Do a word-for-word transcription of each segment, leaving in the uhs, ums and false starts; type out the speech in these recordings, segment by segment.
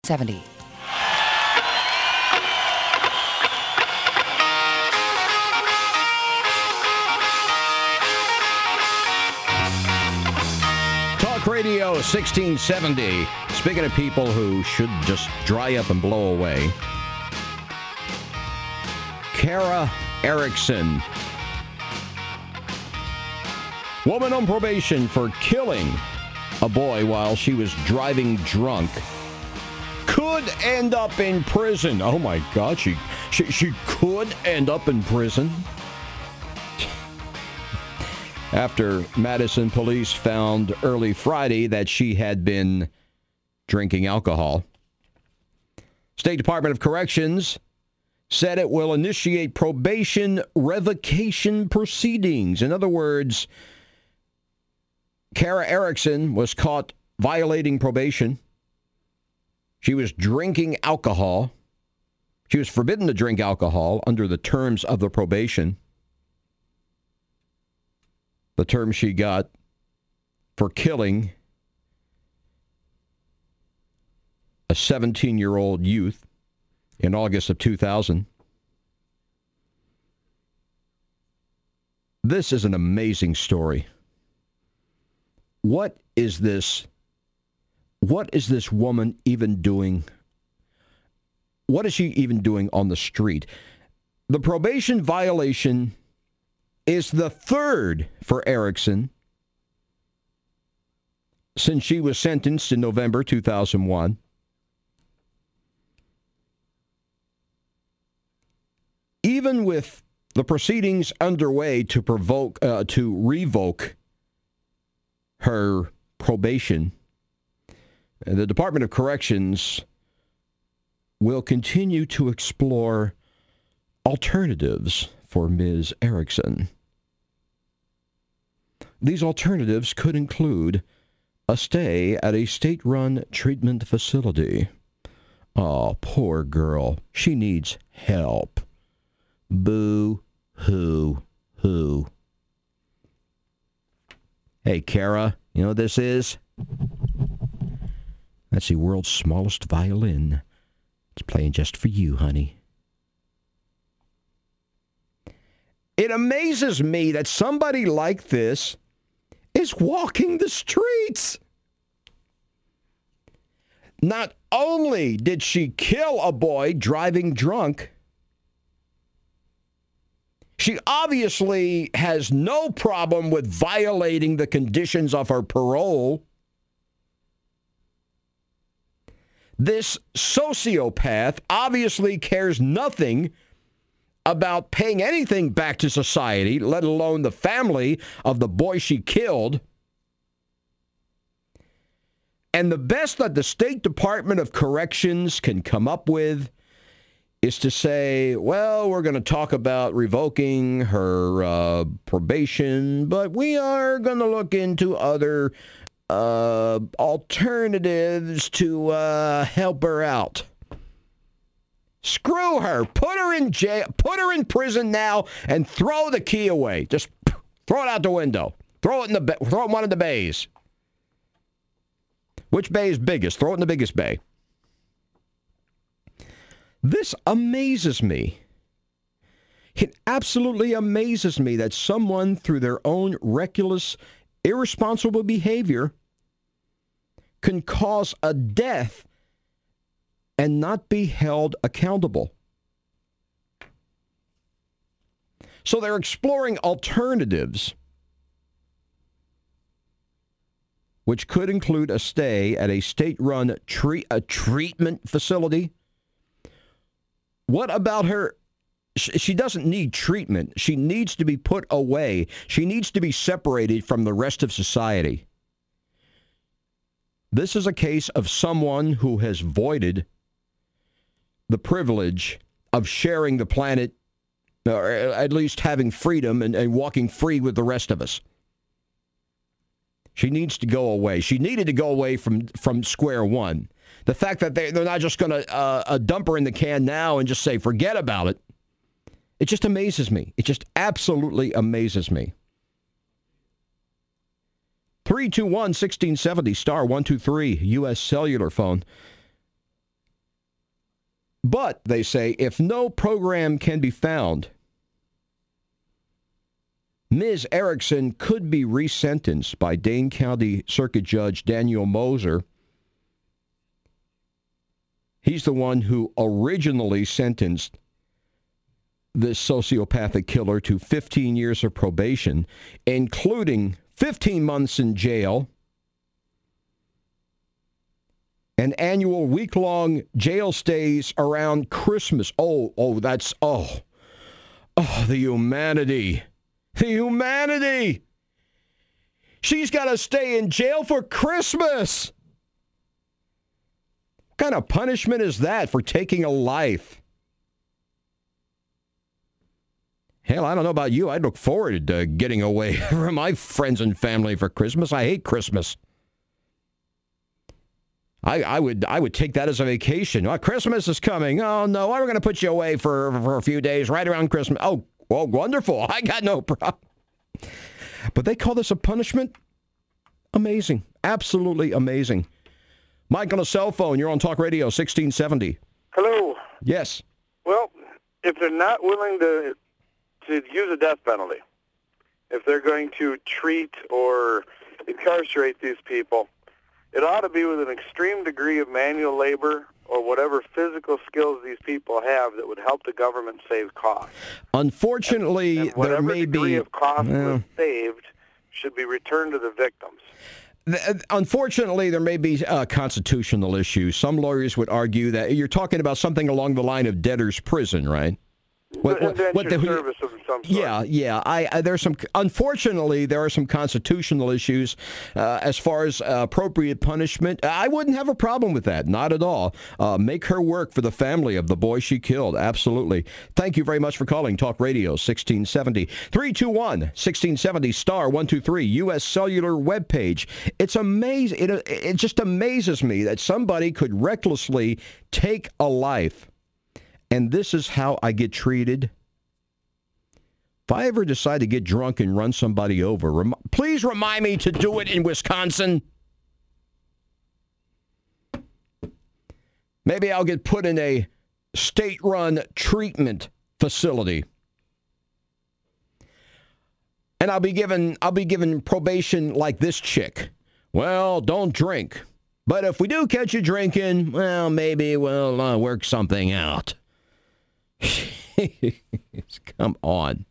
seventy. Talk Radio sixteen seventy. Speaking of people who should just dry up and blow away, Kara Erickson, woman on probation for killing a boy while she was driving drunk, could end up in prison. Oh my God, she she, she could end up in prison. After Madison police found early Friday that she had been drinking alcohol. State Department of Corrections said it will initiate probation revocation proceedings. In other words, Kara Erickson was caught violating probation. She was drinking alcohol. She was forbidden to drink alcohol under the terms of the probation. The term she got for killing a seventeen-year-old youth in August of two thousand. This is an amazing story. What is this? What is this woman even doing? What is she even doing on the street? The probation violation is the third for Erickson since she was sentenced in November two thousand one. Even with the proceedings underway to provoke uh, to revoke her probation, the Department of Corrections will continue to explore alternatives for Miz Erickson. These alternatives could include a stay at a state-run treatment facility. Oh, poor girl. She needs help. Boo, hoo, hoo. Hey, Kara, you know what this is? That's the world's smallest violin. It's playing just for you, honey. It amazes me that somebody like this is walking the streets. Not only did she kill a boy driving drunk, she obviously has no problem with violating the conditions of her parole. This sociopath obviously cares nothing about paying anything back to society, let alone the family of the boy she killed. And the best that the State Department of Corrections can come up with is to say, well, we're going to talk about revoking her uh, probation, but we are going to look into other uh, alternatives to uh, help her out. Screw her. Put her in jail. Put her in prison now and throw the key away. Just throw it out the window. Throw it in the throw it in one of the bays. Which bay is biggest? Throw it in the biggest bay. This amazes me. It absolutely amazes me that someone, through their own reckless, irresponsible behavior, can cause a death and not be held accountable. So they're exploring alternatives, which could include a stay at a state-run tre- a treatment facility. What about her? She doesn't need treatment. She needs to be put away. She needs to be separated from the rest of society. This is a case of someone who has voided the privilege of sharing the planet, or at least having freedom and, and walking free with the rest of us. She needs to go away. She needed to go away from, from square one. The fact that they, they're not just going to uh, uh, dump her in the can now and just say, forget about it. It just amazes me. It just absolutely amazes me. three two one, one six seven zero, star one two three, U S cellular phone. But, they say, if no program can be found, Miz Erickson could be resentenced by Dane County Circuit Judge Daniel Moser. He's the one who originally sentenced this sociopathic killer to fifteen years of probation, including fifteen months in jail, and annual week-long jail stays around Christmas. Oh, oh, that's, oh, oh, the humanity. The humanity. She's got to stay in jail for Christmas. What kind of punishment is that for taking a life? Hell, I don't know about you. I'd look forward to getting away from my friends and family for Christmas. I hate Christmas. I, I would I would take that as a vacation. Oh, Christmas is coming. Oh, no, we're going to put you away for, for a few days right around Christmas. Oh, well, wonderful. I got no problem. But they call this a punishment? Amazing. Absolutely amazing. Mike on a cell phone. You're on Talk Radio sixteen seventy. Hello. Yes. Well, if they're not willing to to use a death penalty, if they're going to treat or incarcerate these people, it ought to be with an extreme degree of manual labor or whatever physical skills these people have that would help the government save costs. Unfortunately, and, and whatever there may degree be of cost well, was saved should be returned to the victims. th- unfortunately, there may be uh, constitutional issues. Some lawyers would argue that you're talking about something along the line of debtor's prison, right? What, what, what the, service of some sort. Yeah, yeah. I, I there's some. Unfortunately, there are some constitutional issues uh, as far as uh, appropriate punishment. I wouldn't have a problem with that, not at all. Uh, make her work for the family of the boy she killed. Absolutely. Thank you very much for calling Talk Radio sixteen seventy. three two one, sixteen seventy, star one two three, U S Cellular webpage. It's amazing. It, it just amazes me that somebody could recklessly take a life. And this is how I get treated. If I ever decide to get drunk and run somebody over, rem- please remind me to do it in Wisconsin. Maybe I'll get put in a state-run treatment facility. And I'll be given I'll be given probation like this chick. Well, don't drink. But if we do catch you drinking, well, maybe we'll uh, work something out. Come on.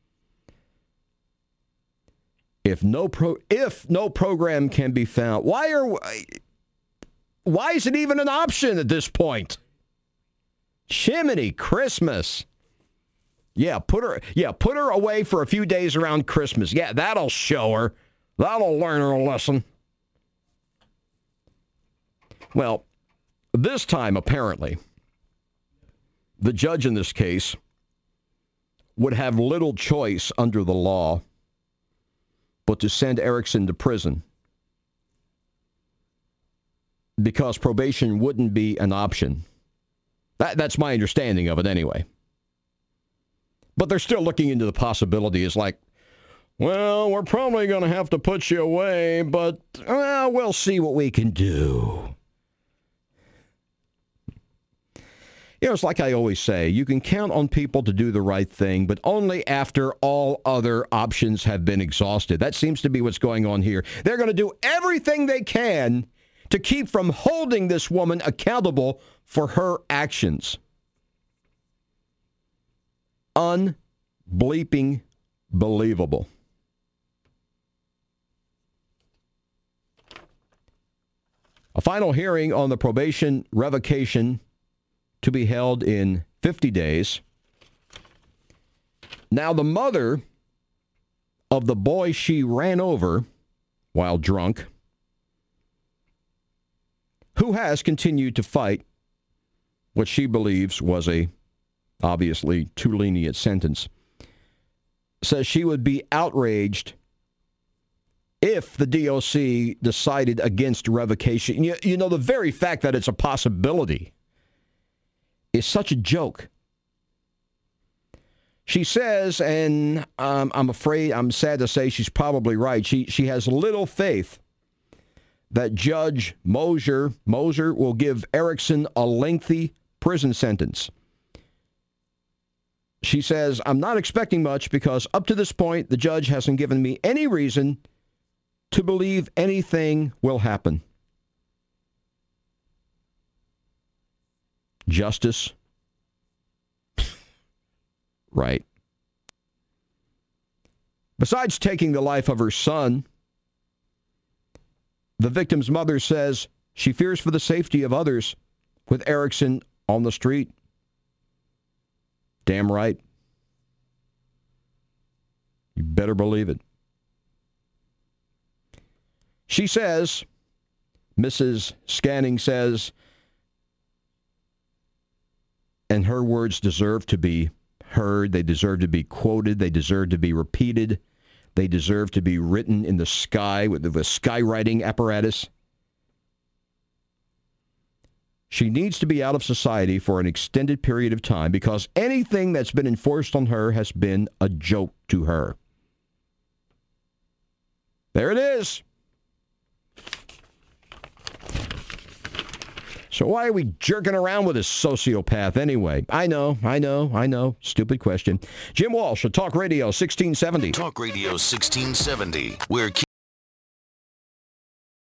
If no pro if no program can be found, why are why is it even an option at this point? Jiminy Christmas. Yeah, put her yeah, put her away for a few days around Christmas. Yeah, that'll show her. That'll learn her a lesson. Well, this time apparently the judge in this case would have little choice under the law but to send Erickson to prison because probation wouldn't be an option. That, that's my understanding of it anyway. But they're still looking into the possibility. It's like, well, we're probably going to have to put you away, but well, we'll see what we can do. You know, it's like I always say, you can count on people to do the right thing, but only after all other options have been exhausted. That seems to be what's going on here. They're going to do everything they can to keep from holding this woman accountable for her actions. Unbleeping believable. A final hearing on the probation revocation to be held in fifty days. Now, the mother of the boy she ran over while drunk, who has continued to fight what she believes was a obviously too lenient sentence, says she would be outraged if the D O C decided against revocation. You, you know, the very fact that it's a possibility is such a joke. She says, and um, I'm afraid, I'm sad to say she's probably right, she she has little faith that Judge Moser, Moser will give Erickson a lengthy prison sentence. She says, I'm not expecting much because up to this point, the judge hasn't given me any reason to believe anything will happen. Justice? Right. Besides taking the life of her son, the victim's mother says she fears for the safety of others with Erickson on the street. Damn right. You better believe it. She says, Missus Scanning says, and her words deserve to be heard, they deserve to be quoted, they deserve to be repeated, they deserve to be written in the sky with the, the skywriting apparatus. She needs to be out of society for an extended period of time because anything that's been enforced on her has been a joke to her. There it is. So why are we jerking around with this sociopath anyway? I know, I know, I know. Stupid question. Jim Walsh, Talk Radio sixteen seventy. Talk Radio sixteen seventy, where